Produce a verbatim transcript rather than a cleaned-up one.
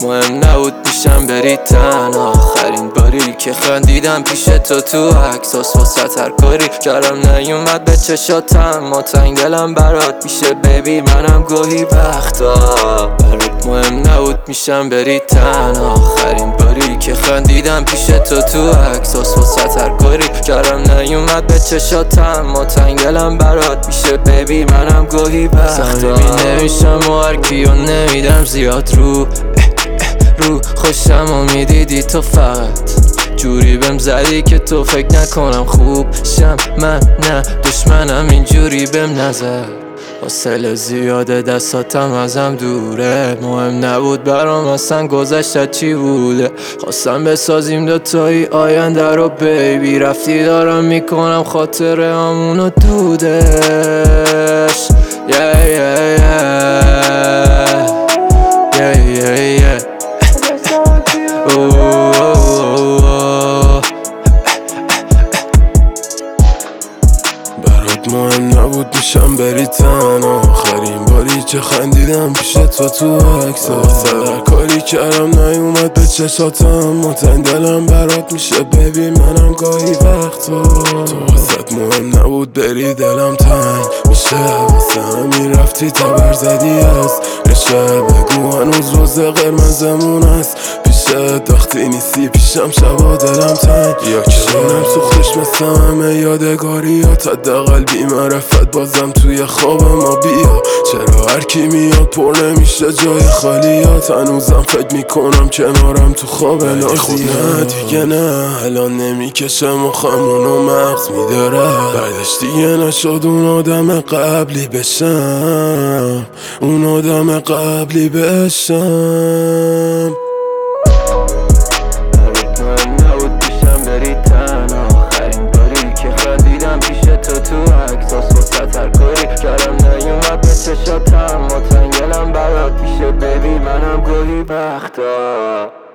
مهم نبود پیشم بری تنها. آخرین باری که خندیدم پیش تو تو عکساس واسه هر کاری کردم نیومد به چشاتم. ما تنگ دلم برات میشه بیبی منم گاهی وقتا. برات مهم نبود میشم بری تنها. آخرین باری که خندیدم پیش تو تو عکساس واسه هر کاری کردم نیومد به چشاتم. ما تنگ دلم برات میشه بیبی منم گاهی وقتا. صمیمی نمیشم و هر کیو نمیدم زیاد رو رو خوشم و میدیدی تو فقط جوری بهم زدی که تو فکر نکنم خوب شم. من نه دشمنم اینجوری بهم نزد. حوصله زیاده دستاتم ازم دوره. مهم نبود برام اصلا گذشته چی بوده. خواستم بسازیم دوتایی آینده رو بیبی. رفتی دارم میکنم خاطره همونو دودش. yeah, yeah, yeah. Yeah, yeah, yeah. برات مهم نبود میشم بری تنها. آخرین باری که خندیدم پیش تو تو عکسات هر کاری کردم نیومد به چشاتم. متن دلم برات میشه بیبی منم گاهی وقتا. تو واسط مهم نبود بری دلم تنگ میشه واسه همین رفتی تبر زدی از رشه. بگو هنوز روز قرمزمون است پیشت وقتی نیستی پیشم شبا دلم تنگ. یا کشونم سوختش مثل همه یادگاریات. حداقل بی معرفت بازم توی خواب ما بیا. چرا هر کی میاد پر نمیشه جای خالیات. هنوزم فکر میکنم کنارم تو خواب نازی. نه دیگه نه الان نمیکشه مخمونو مغز میداره. بعدش دیگه نشد اون آدم قبلی بشم. اون آدم قبلی بشم. آخرین باری که خندیدم پیش تو تو عکساس واسه هر کاری کردم نیومد به چشاتم. ما تنگ دلم برات میشه بیبی منم گاهی وقتا.